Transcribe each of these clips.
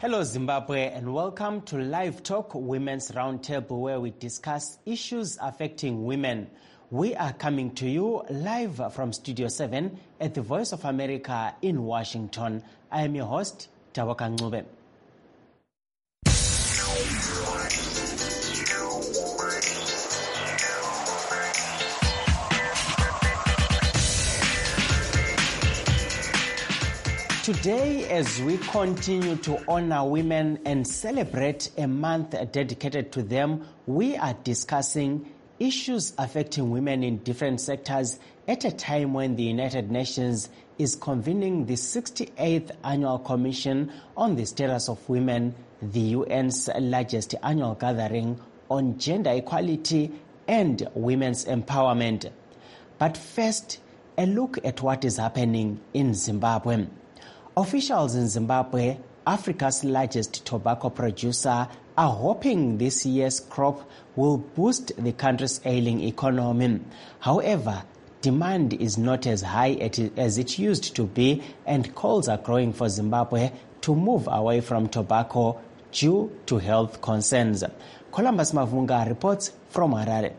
Hello Zimbabwe and welcome to Live Talk Women's Roundtable, where we discuss issues affecting women. We are coming to you live from Studio 7 at the Voice of America in Washington. I am your host, Tawaka Ncube. Today, as we continue to honor women and celebrate a month dedicated to them, we are discussing issues affecting women in different sectors at a time when the United Nations is convening the 68th Annual Commission on the Status of Women, the UN's largest annual gathering on gender equality and women's empowerment. But first, a look at what is happening in Zimbabwe. Officials in Zimbabwe, Africa's largest tobacco producer, are hoping this year's crop will boost the country's ailing economy. However, demand is not as high as it used to be, and calls are growing for Zimbabwe to move away from tobacco due to health concerns. Columbus Mavunga reports from Harare.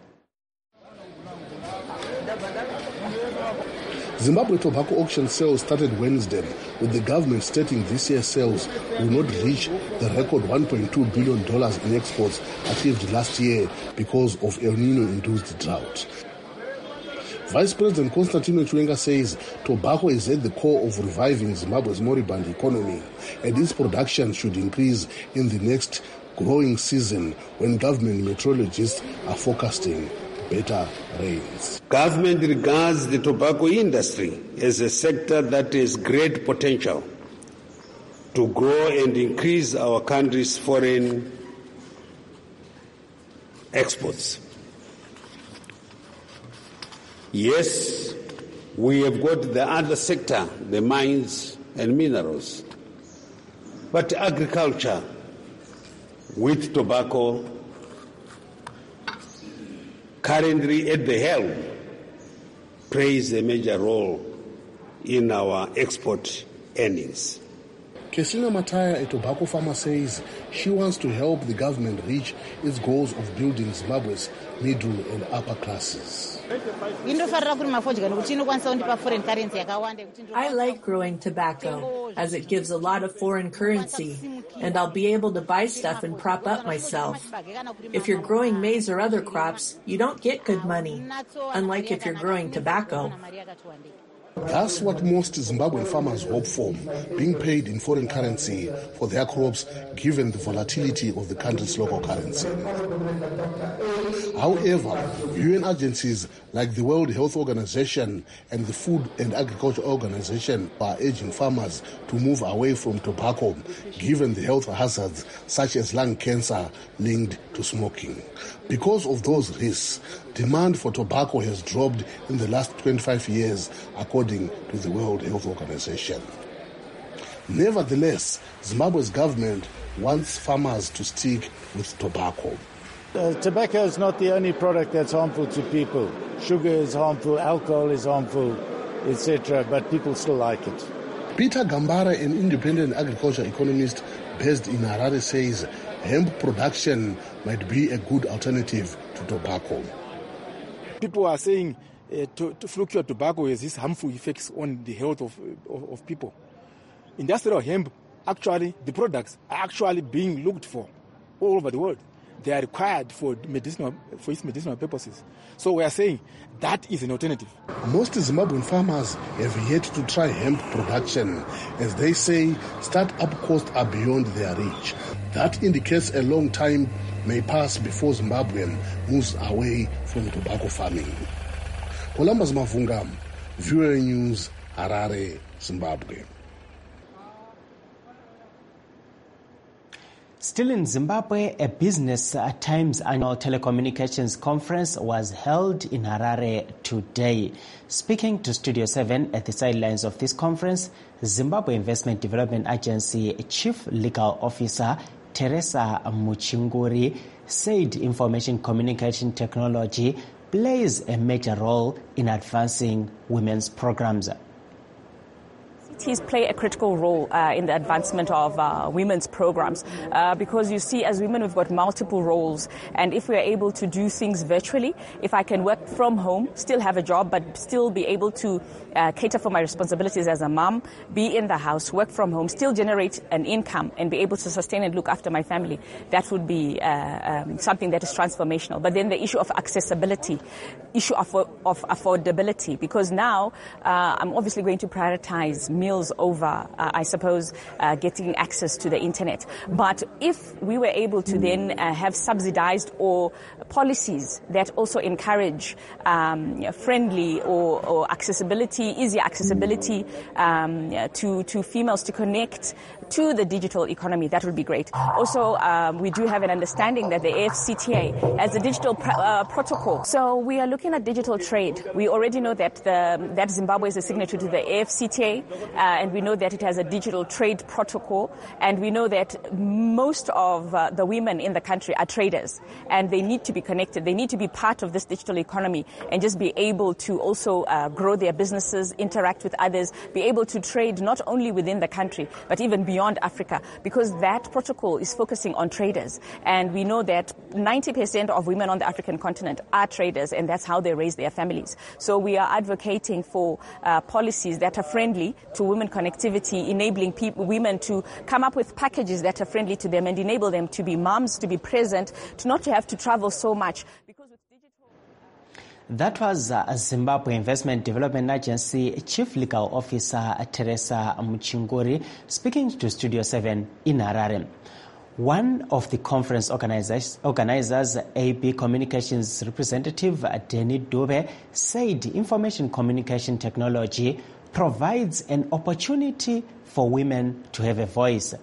Zimbabwe tobacco auction sales started Wednesday, with the government stating this year's sales will not reach the record $1.2 billion in exports achieved last year because of El Nino-induced drought. Vice President Constantino Chiwenga says tobacco is at the core of reviving Zimbabwe's moribund economy, and its production should increase in the next growing season when government meteorologists are forecasting better rains. Government regards the tobacco industry as a sector that has great potential to grow and increase our country's foreign exports. Yes, we have got the other sector, the mines and minerals, but agriculture with tobacco currently at the helm plays a major role in our export earnings. Kesina Mataya, a tobacco farmer, says she wants to help the government reach its goals of building Zimbabwe's middle and upper classes. I like growing tobacco as it gives a lot of foreign currency, and I'll be able to buy stuff and prop up myself. If you're growing maize or other crops, you don't get good money, unlike if you're growing tobacco. That's what most Zimbabwean farmers hope for, being paid in foreign currency for their crops given the volatility of the country's local currency. However, UN agencies like the World Health Organization and the Food and Agriculture Organization are urging farmers to move away from tobacco given the health hazards such as lung cancer linked to smoking. Because of those risks, demand for tobacco has dropped in the last 25 years, according to the World Health Organization. Nevertheless, Zimbabwe's government wants farmers to stick with tobacco. Tobacco is not the only product that's harmful to people. Sugar is harmful, alcohol is harmful, etc., but people still like it. Peter Gambara, an independent agriculture economist based in Harare, says hemp production might be a good alternative to tobacco. People are saying fluctuate tobacco has these harmful effects on the health of people. Industrial hemp, actually, the products are actually being looked for all over the world. They are required for its medicinal purposes. So we are saying that is an alternative. Most Zimbabwean farmers have yet to try hemp production, as they say start-up costs are beyond their reach. That indicates a long time may pass before Zimbabwe moves away from tobacco farming. Columbus Mavunga, VOA News, Harare, Zimbabwe. Still in Zimbabwe, a Business Times annual telecommunications conference was held in Harare today. Speaking to Studio 7 at the sidelines of this conference, Zimbabwe Investment Development Agency Chief Legal Officer Teresa Muchinguri said information communication technology plays a major role in advancing women's programs. ICTs play a critical role in the advancement of women's programs because you see, as women, we've got multiple roles, and if we are able to do things virtually, if I can work from home, still have a job, but still be able to cater for my responsibilities as a mom, be in the house, work from home, still generate an income and be able to sustain and look after my family, that would be something that is transformational. But then the issue of accessibility, issue of affordability, because now I'm obviously going to prioritize meals over, I suppose, getting access to the internet. But if we were able to then have subsidized or policies that also encourage friendly or accessibility, easier accessibility to females to connect to the digital economy, that would be great. Also, we do have an understanding that the AfCFTA has a digital protocol. So we are looking at digital trade. We already know that that Zimbabwe is a signatory to the AfCFTA, and we know that it has a digital trade protocol, and we know that most of the women in the country are traders, and they need to be connected. They need to be part of this digital economy and just be able to also grow their businesses, interact with others, be able to trade not only within the country, but even beyond Africa, because that protocol is focusing on traders. And we know that 90% of women on the African continent are traders, and that's how they raise their families. So we are advocating for policies that are friendly to women connectivity, enabling women to come up with packages that are friendly to them and enable them to be moms, to be present, to not to have to travel so much. Because with digital... That was Zimbabwe Investment Development Agency Chief Legal Officer Teresa Muchingori speaking to Studio 7 in Harare. One of the conference organizers, AB Communications representative Denny Dube, said information communication technology provides an opportunity for women to have a voice.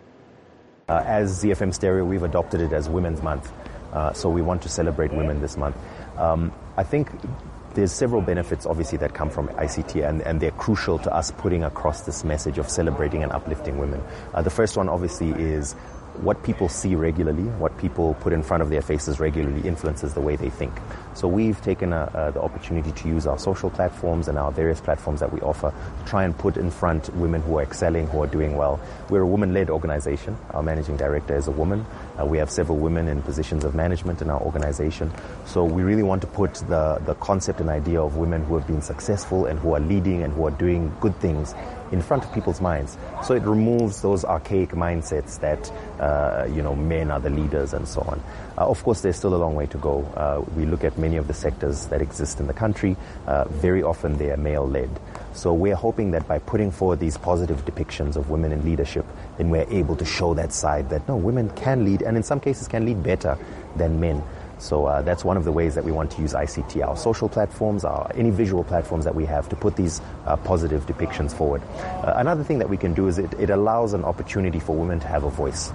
As ZFM Stereo, we've adopted it as Women's Month, so we want to celebrate women this month. I think there's several benefits, obviously, that come from ICT, and they're crucial to us putting across this message of celebrating and uplifting women. The first one, obviously, is what people see regularly, what people put in front of their faces regularly influences the way they think. So we've taken the opportunity to use our social platforms and our various platforms that we offer to try and put in front women who are excelling, who are doing well. We're a woman-led organization. Our managing director is a woman. We have several women in positions of management in our organization. So we really want to put the concept and idea of women who have been successful and who are leading and who are doing good things in front of people's minds. So it removes those archaic mindsets that, men are the leaders and so on. Of course, there's still a long way to go. We look at many of the sectors that exist in the country. Very often they are male-led. So we're hoping that by putting forward these positive depictions of women in leadership, then we're able to show that side that, no, women can lead, and in some cases can lead better than men. So that's one of the ways that we want to use ICT, our social platforms, any visual platforms that we have, to put these positive depictions forward. Another thing that we can do is it allows an opportunity for women to have a voice.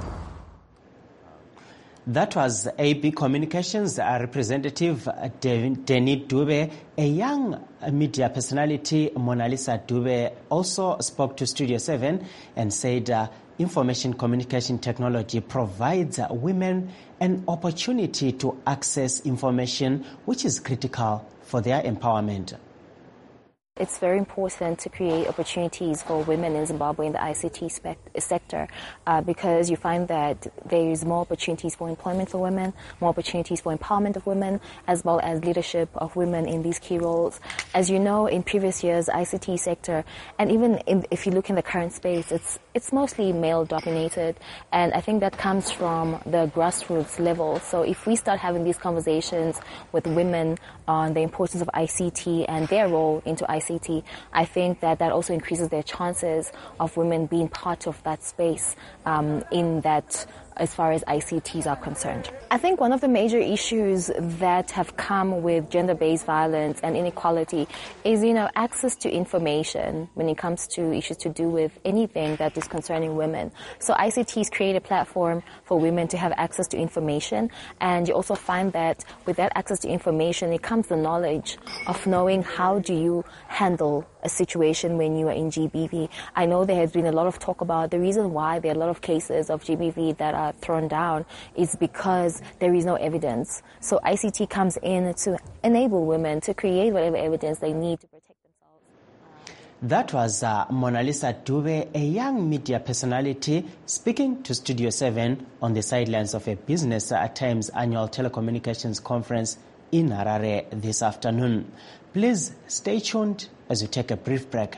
That was AB Communications representative Denny Dube. A young media personality, Mona Lisa Dube, also spoke to Studio 7 and said information communication technology provides women an opportunity to access information, which is critical for their empowerment. It's very important to create opportunities for women in Zimbabwe in the ICT sector because you find that there is more opportunities for employment for women, more opportunities for empowerment of women, as well as leadership of women in these key roles. As you know, in previous years, ICT sector, and even if you look in the current space, it's mostly male-dominated, and I think that comes from the grassroots level. So if we start having these conversations with women on the importance of ICT and their role into ICT, I think that also increases their chances of women being part of that space in that as far as ICTs are concerned. I think one of the major issues that have come with gender-based violence and inequality is, access to information when it comes to issues to do with anything that is concerning women. So ICTs create a platform for women to have access to information, and you also find that with that access to information, it comes the knowledge of knowing how do you handle a situation when you are in GBV. I know there has been a lot of talk about the reason why there are a lot of cases of GBV that are thrown down is because there is no evidence. So ICT comes in to enable women to create whatever evidence they need to protect themselves. That was Mona Lisa Dube, a young media personality speaking to Studio 7 on the sidelines of a Business Times annual telecommunications conference in Harare this afternoon. Please stay tuned as we take a brief break.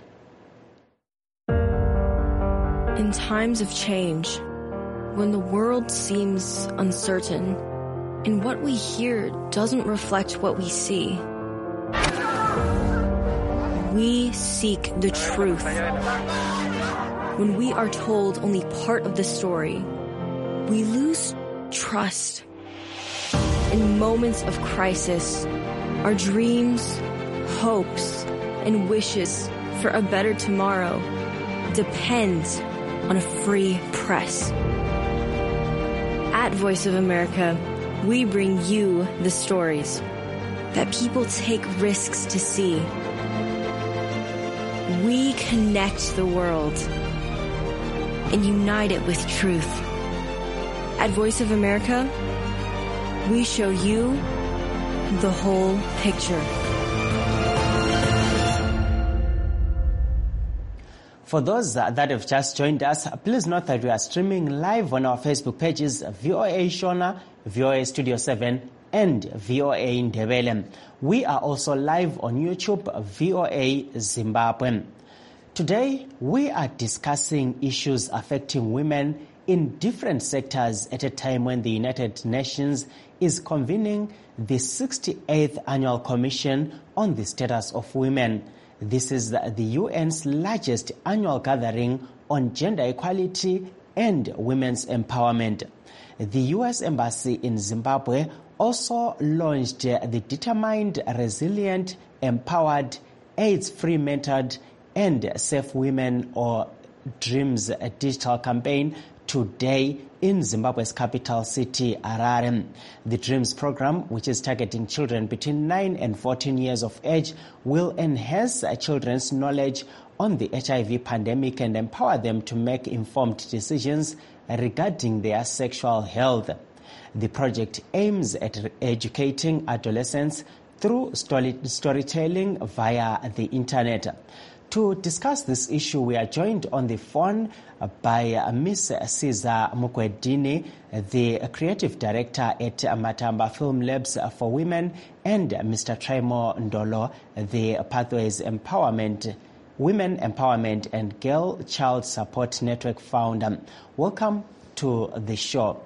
In times of change, when the world seems uncertain and what we hear doesn't reflect what we see, we seek the truth. When we are told only part of the story, we lose trust. In moments of crisis, our dreams, hopes, and wishes for a better tomorrow depend on a free press. At Voice of America, we bring you the stories that people take risks to see. We connect the world and unite it with truth. At Voice of America, we show you the whole picture. For those that have just joined us, please note that we are streaming live on our Facebook pages, VOA Shona, VOA Studio 7, and VOA Ndebele. We are also live on YouTube, VOA Zimbabwe. Today, we are discussing issues affecting women in different sectors at a time when the United Nations is convening the 68th Annual Commission on the Status of Women. This is the UN's largest annual gathering on gender equality and women's empowerment. The U.S. Embassy in Zimbabwe also launched the Determined, Resilient, Empowered, AIDS-Free, Mentored, and Safe Women or DREAMS digital campaign today in Zimbabwe's capital city, Harare. The DREAMS program, which is targeting children between 9 and 14 years of age, will enhance children's knowledge on the HIV pandemic and empower them to make informed decisions regarding their sexual health. The project aims at educating adolescents through storytelling via the internet. To discuss this issue, we are joined on the phone by Ms. Siza Mukwedini, the Creative Director at Matamba Film Labs for Women, and Mr. Traimo Ndolo, the Pathways Empowerment, Women Empowerment and Girl Child Support Network founder. Welcome to the show.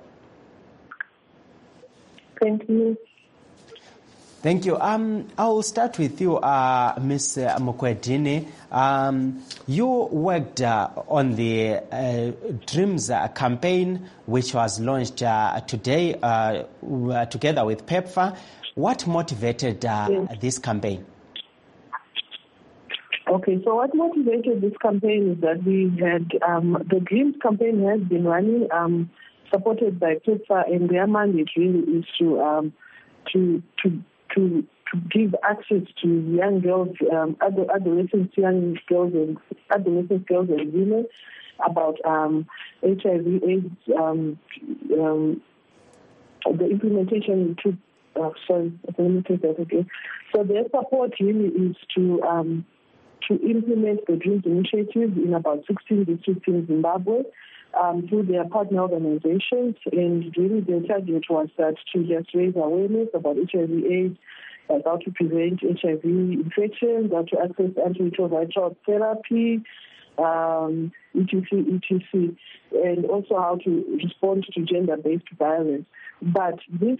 Thank you. Thank you. I'll start with you, Ms. Mukwedini. You worked on the DREAMS campaign, which was launched today together with PEPFAR. What motivated this campaign? Okay, so what motivated this campaign is that we had the DREAMS campaign has been running, supported by PEPFAR, and their mandate really is to give access to young girls, adolescent girls and women about HIV/AIDS, the implementation to. Let me take that again. So their support really is to implement the DREAMS initiative in about 16 districts in Zimbabwe through their partner organizations, and really the target was that to just raise awareness about HIV/AIDS, like how to prevent HIV infections, how to access antiretroviral therapy, etc., and also how to respond to gender-based violence. But this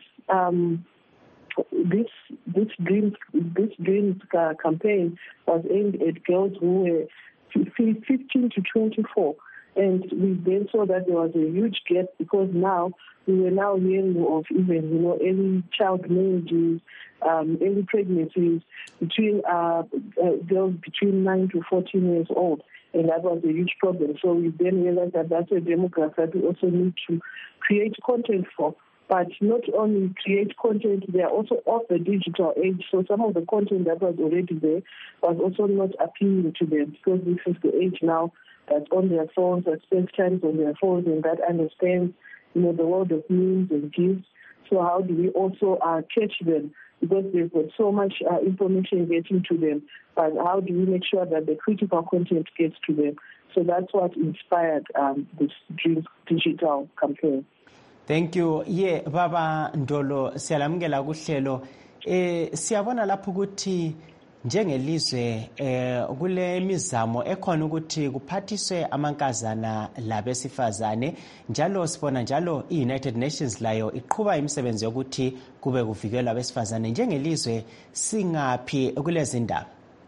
DREAMS campaign was aimed at girls who were 15 to 24. And we then saw that there was a huge gap because now we were now hearing of even, early child marriages, early pregnancies between girls between 9 to 14 years old. And that was a huge problem. So we then realized that that's a demographic that we also need to create content for. But not only create content, they are also off the digital age. So some of the content that was already there was also not appealing to them because this is the age now that's on their phones, that spends time on their phones, and that understands, the world of memes and gifs. So how do we also catch them because they've got so much information getting to them. But how do we make sure that the critical content gets to them? So that's what inspired this Dreams Digital campaign. Thank you. Yeah, Baba Ndolo, siyalamukela kuhlelo. Siyabona lapho ukuthi njengelizwe kule mizamo ekhona ukuthi kuphathiswe amankazana labesifazane, njalo sibona njalo i-United Nations layo iqhuba imisebenzi yokuthi kube kuvikelwa abesifazane. Njengelizwe singaphi kulezi ndaba?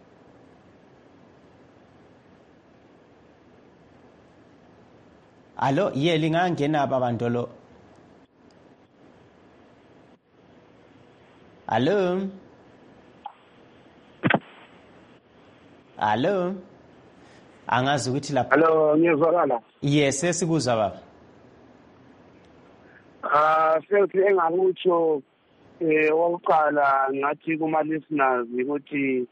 Alo, lingangena Baba Ndolo. Alo. Alo. Angazi ukuthi lapha. Hello, ngiyazwakala. Yes, sesikuzwa baba. Futhi engakutsho wokuqala ngathi kuma listeners ukuthi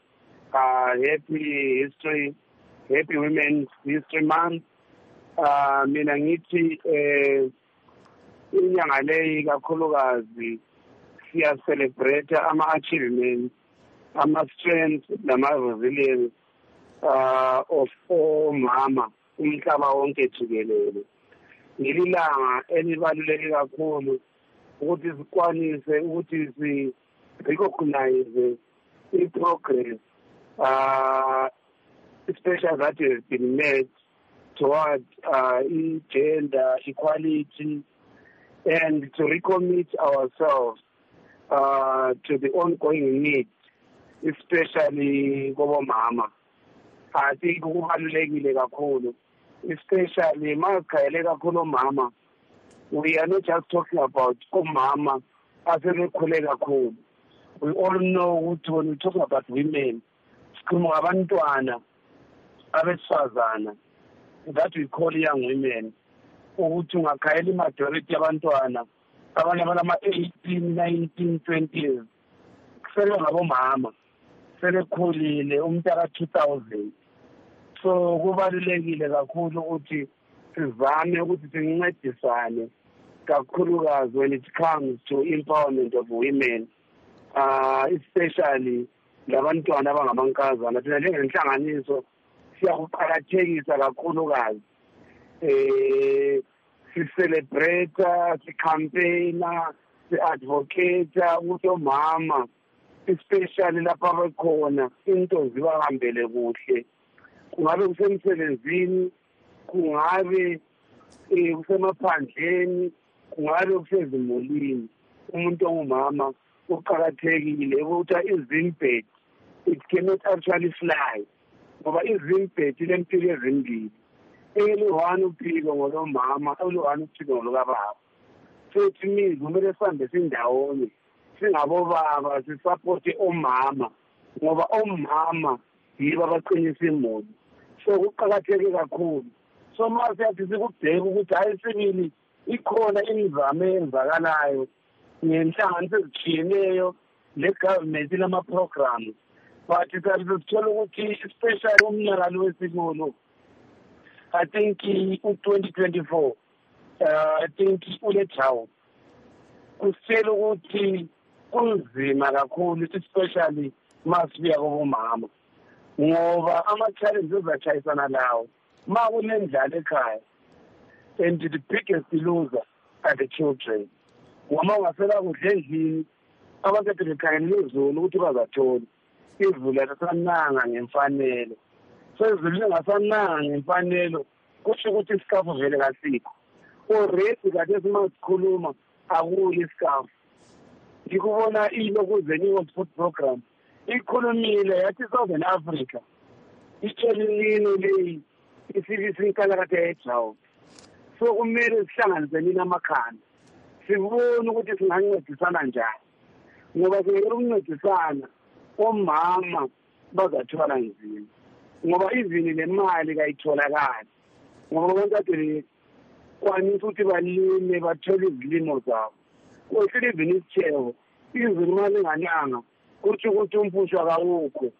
happy Women's History Month. Mina ngithi inyanga leyi kakhulukazi siya celebrate ama achievements, ama strengths nama resilience of omama umhlaba wonke jikelele. Ngililanga elibaluleke kakhulu ukuthi sikwanise ukuthi si recognize the progress especially that has been made towards gender equality, and to recommit ourselves to the ongoing needs, especially kubomama. I think kubalulekile kakhulu, especially makhayele kakhulu mama. We are not just talking about omama asebekhule kakhulu. We all know that when we talk about women, sikhuluma ngabantwana abesifazana that we call young women. Ukuthi ungakhayela majority yabantwana abanye balama 18, 19, 20 years kusele ngabomama selekhulile umntaka 2000. So kubalulekile kakhulu ukuthi sizame ukuthi sincedisane kakhulukazi when it comes to empowerment of women, especially labantwana abangamankazana. Thina njengenhlanganiso siyakuqakathekisa kakhulukazi si-celebrate, si-campaigna, si-advocate ukuthi omama especially lapha bekhona into zibahambele kuhle, kungabe kusemsebenzini, kungabe kusemaphandleni, kungabe kusezimulini. Umuntu ongumama uqakathekile ukuthi izimbed it cannot actually fly, ngoba izimbed ilempilo ezimbili, eliwani uphiko ngolomama, eliwani uphiko ngolokababa. So it means kumele sihambe sindawonye, singabobaba sisupporte omama, ngoba omama yibo abaqinisa imuli. So kuqakatheke kakhulu. So masiyathi sikubheka ukuthi hayi sibili ikhona imizamo eyenzakalayo ngenhlanganiso ezitshiyeneyo le-government lama-programs, but sithola ukuthi especially umnyaka lo wesikolo, I think u-2024 I think ulethawu kusitshela ukuthi kunzima kakhulu especially masibuya kubomama, ngoba ama-challenges azachayisana lawo ma kunendlala ekhaya, and the biggest loser are the children. Ngoma ungasela kudla endlini abakade bekhangele izulu ukuthi bazathola izulu lisananga ngemfanelo. So izulu lingasananga ngemfanelo kusho ukuthi isikafu vele kasikho. Already kade simasikhuluma akuli isikafu. Ngikubona ilokuzeni World Food Program ikhulumile yathi Southern Africa itshelini leyi isibisi inkalakatha eJawu. So kumele sihlanganise nina amakhanda sibone ukuthi singancedisana njani, ngoba kuyeke ukuncedisana omama bazathwala nzima, ngoba izini lemali kayitholakali, ngoba abantu ade kwanisa ukuthi balime bathole izilimo zabo. Kuhle even isitheko izulu malingananga kuthi ukuthi umphusho akawukho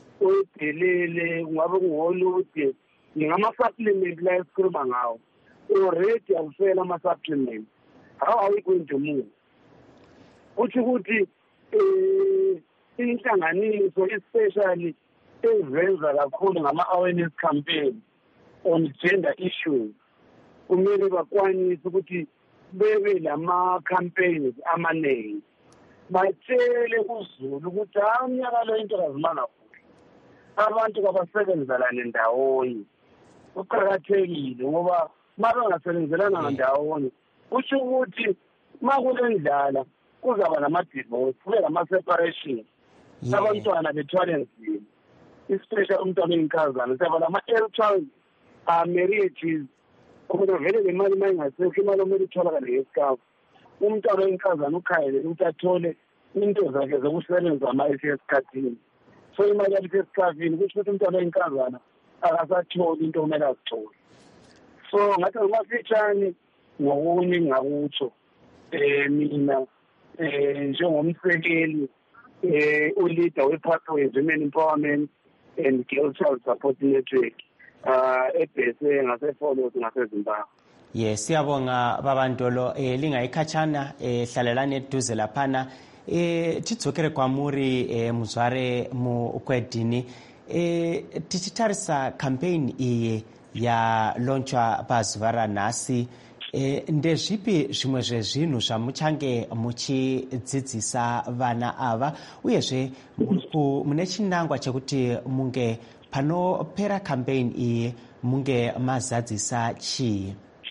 oyidelele, kungabe kungolude ngama-supplement la esikhuluma ngawo already awusela ama-supplement. How are we going to move? Kuthi ukuthi inhlanganiso especially ezenza kakhulu ngama-awareness campaign on gender issues kumele bakwanise ukuthi bebe lama-campaigns amaningi batshele kuzulu ukuthi umnyaka lo into kazimanga kuhle abantu kabasebenzelane ndawonye kuqakathekile ngoba uma bengasebenzelana ndawonye kusho ukuthi uma kulendlala kuzaba nama-divorce kube lama-separation abantwana bethwale nzima especially umntwana oyinkazana siyaba lama-early child marriages ukuze vele le mali uma ingasekho imali omele itholakale ngesikafu umntwana oyinkazana ukhayele ukuthi athole into zakhe zokusebenza ama esikhathini so imali yakhe esikhathini kusho ukuthi umntwana oyinkazana akasatholi into omele azithole so ngathi ngomafitshane ngokunye ngakutsho mina njengomsekeli uleader we-Pathways Women Empowerment and Girl Child Support Network ebhese ngaseFolos ngaseZimbabwe. Yes, siyabonga babantolo lingayikhatshana hlalelani eduze laphana titsokere kwamuri muzware mukwedini tichitarisa campaign iyi ya launchwa pazuva ranhasi ndezvipi zvimwe zvezvinhu zvamuchange muchidzidzisa vana ava uyezve mune chinangwa chekuti munge panopera campaign iyi munge mazadzisa chii?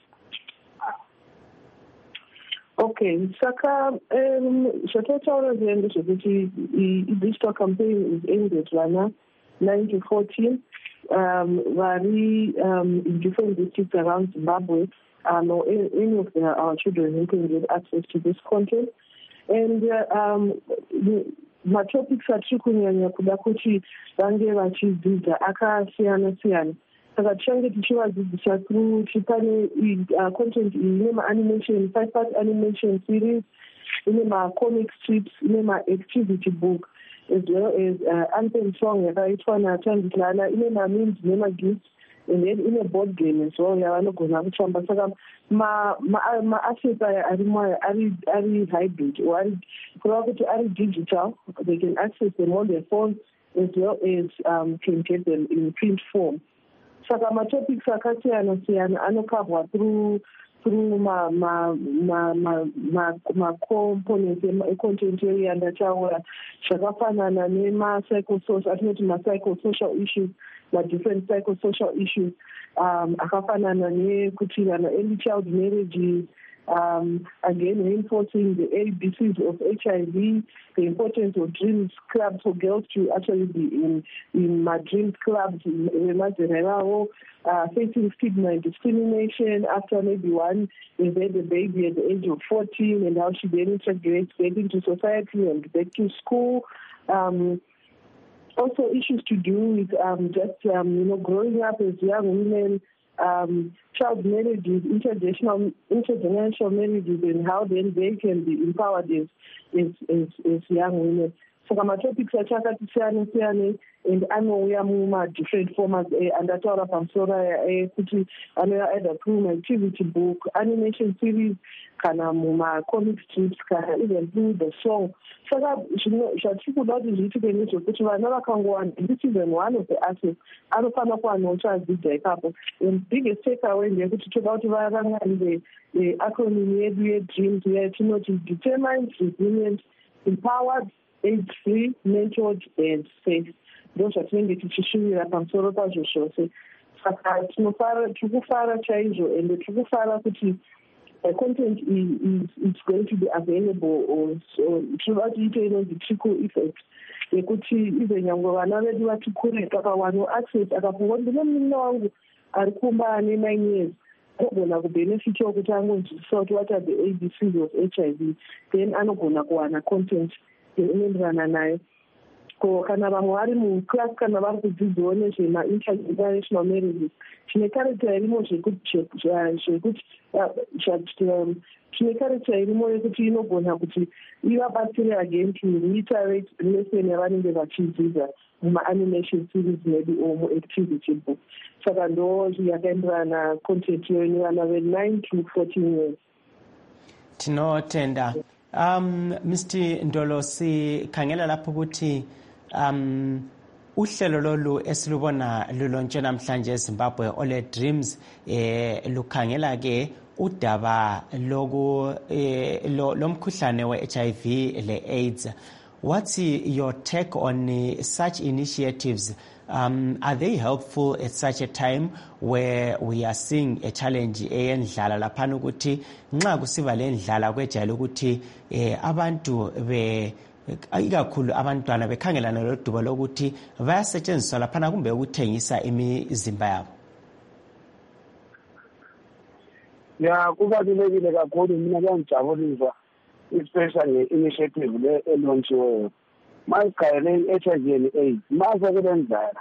Okay, saka zvatautaura zviendo zvekuti digital campaign is aimed at vana 9 to 14 vari in different districts around Zimbabwe. Or any of our children who can get access to this content. And my topics atiri kunyanya kuda kuti vange vachidzidza akasiyana-siyana. Saka tichange tichivadzidzisa through chipane content ine ma-animation, 5-part animation series, ine ma-comic strips, ine ma-activity book, as well as anthem song yakaitwa naTanditlana, ine ma-memes nema-gifts, and then in a board game as well yavanogona kutamba. Saka ma-assets aya ari hybrid or kureva kuti ari digital. They can access them on their phones as well as can get them in print form. Saka ma-topics akasiyana-siyana anokavwa through ma-components e-content area ndataura zvakafanana nema-psychosocial, atinoti ma-psychosocial issues, different psychosocial issues akafanana nekuti vana early child marriages, again reinforcing the ABCs of HIV, the importance of dreams clubs for girls to actually be in my dreams clubs, facing stigma and discrimination after maybe one has had a baby at the age of 14 and how she then integrates back into society and back to school. Also issues to do with growing up as young women, child marriages, intergenerational marriages, and how then they can be empowered as young women. So ma-topics achakati siyane and anouya muma-different formats andataura pamusoro ekuti anouya either through ma-activity book, animation series, kana muma-comic strips, kana even through the song. Saka zvatiri kuda kuti zviitike ndezvekuti vana vakangowana, this is one of the assets anofanira kuwanawo chadzidza ipapo. And biggest takeaway ndeyekuti toda kuti varangarire acronym yedu yedreams yatinoti determined, resilient, empowered, age-free, mentored and safe. Ndo zvatinenge tichishuvira pamusoro pazvo zvose. Saka tiri kufara chaizvo ende tiri kufara kuti content is going to be available, or tinoda kuti ite inonzi trickle effect yekuti ive nyangwe vana vedu vati kure pakawano access akafunga ndine munin'ina wangu ari kumba ane 9 years anogona kubenefitawo kuti angonzwisisa kuti what are the ABCs of HIV, then anogona kuwana content inoenderana nayo. Kana vamwe vari muclass kana vari kudzidzawo nezvema-intergenerational marriages, tine character irimo tine character irimo yekuti inogona kuti ivabatsire again to reiterate lesson yavanenge vachidzidza muma-animation series medu or mu-activity book. Saka ndo yakaenderana content iyo ine vana ve-9 to 14 years. Tinotenda Mr. Ndolo, sikhangela lapho ukuthi uhlelo lolu esilubona lulontshe namhlanje eZimbabwe Ole Dreams lukhangela ke udaba lomkhuhlane we-HIV le-AIDS. What's your take on such initiatives? Are they helpful at such a time where we are seeing a challenge eyendlala laphana ukuthi nxa kusiba lendlala kwejayela ukuthi abantu ikakhulu abantwana bekhangelana loduba lokuthi bayasetshenziswa laphana kumbe ukuthengisa imizimba yabo? Ya kubalulekile kakhulu, mina kuyangijabulisa especially nge-initiative le elontshiweyo. Mayikhayele i-HIV and AIDS mase kulendlela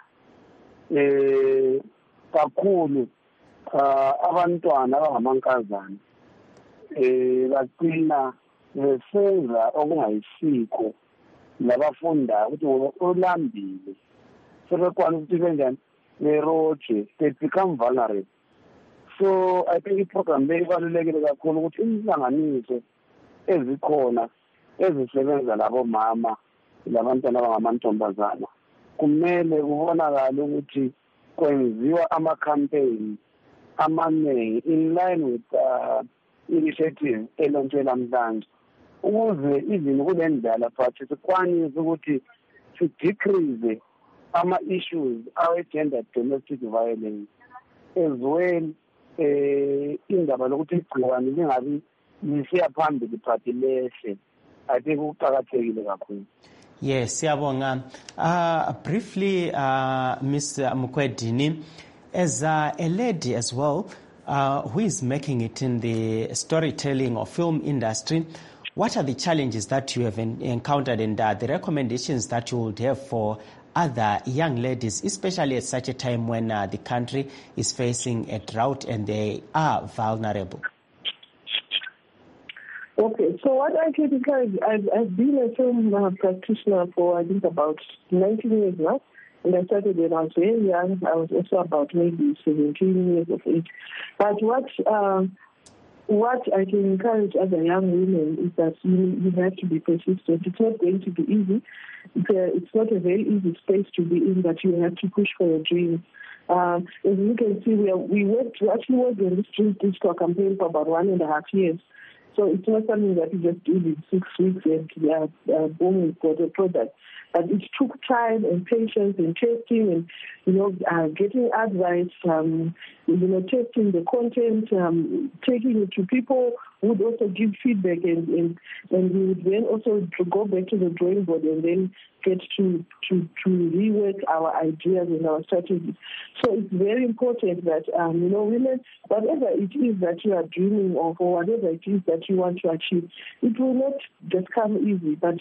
kakhulu abantwana abangamankazana bagcina besenza okungayisikho labafunda ukuthi ulambile sebekwana ukuthi benjani beroje, they become vulnerable. So I think i-program le ibalulekile kakhulu ukuthi inhlanganiso ezikhona ezisebenza labomama labantwana abangamantombazana kumele kubonakala ukuthi kwenziwa ama-campaign amaningi in line with initiative elontshe namhlanje ukuze even kule ndlela futhi sikwanise ukuthi si-decrease ama-issues awe-gender domestic violence as well indaba lokuthi igciwane lingabi lisiya phambili but lehle. I think kuqakathekile kakhulu. Yes, siyabonga. Briefly, Ms. Mukwedini, as a lady as well, who is making it in the storytelling or film industry, what are the challenges that you have encountered and the recommendations that you would have for other young ladies, especially at such a time when the country is facing a drought and they are vulnerable? Okay, so what I can encourage, I've been a film practitioner for I think about 19 years now, and I started when I was very young. I was also about maybe 17 years of age. But what I can encourage other young women is that you have to be persistent. It's not going to be easy. It's not a very easy space to be in, but you have to push for your dreams. As you can see, we actually worked on this Dreams Digital campaign for about 1.5 years. So it's not something that you just do in 6 weeks and boom, we've got a product. But it took time and patience and testing and, getting advice, testing the content, taking it to people who would also give feedback and we would then also go back to the drawing board and then get to rework our ideas and our strategies. So it's very important that, women, whatever it is that you are dreaming of or whatever it is that you want to achieve, it will not just come easy, but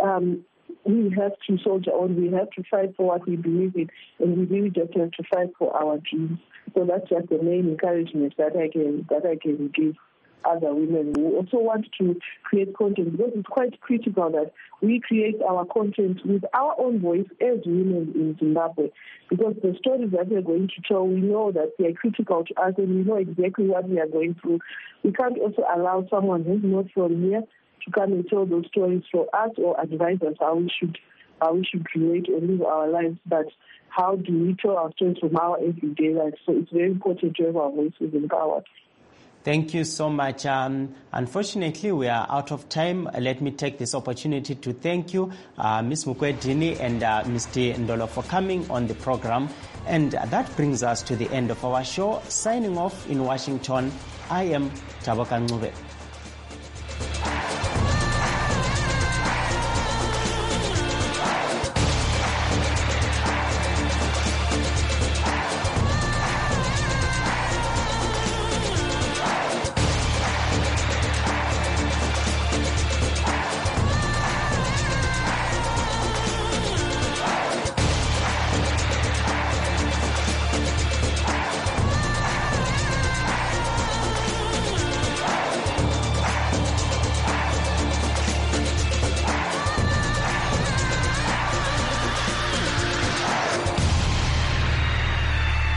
we have to soldier on, we have to fight for what we believe in, and we really just have to fight for our dreams. So that's just the main encouragement that I can give other women who also want to create content, because it's quite critical that we create our content with our own voice as women in Zimbabwe, because the stories that we are going to tell, we know that they are critical to us and we know exactly what we are going through. We can't also allow someone who's not from here to come and tell those stories for us or advise us how we should create or live our lives, but how do we tell our stories from our everyday life? So it's very important to have our voices empowered. Thank you so much. Unfortunately, we are out of time. Let me take this opportunity to thank you, Ms. Mukwedini and Mr. Ndolo, for coming on the program. And that brings us to the end of our show. Signing off in Washington, I am Taboka Ncube.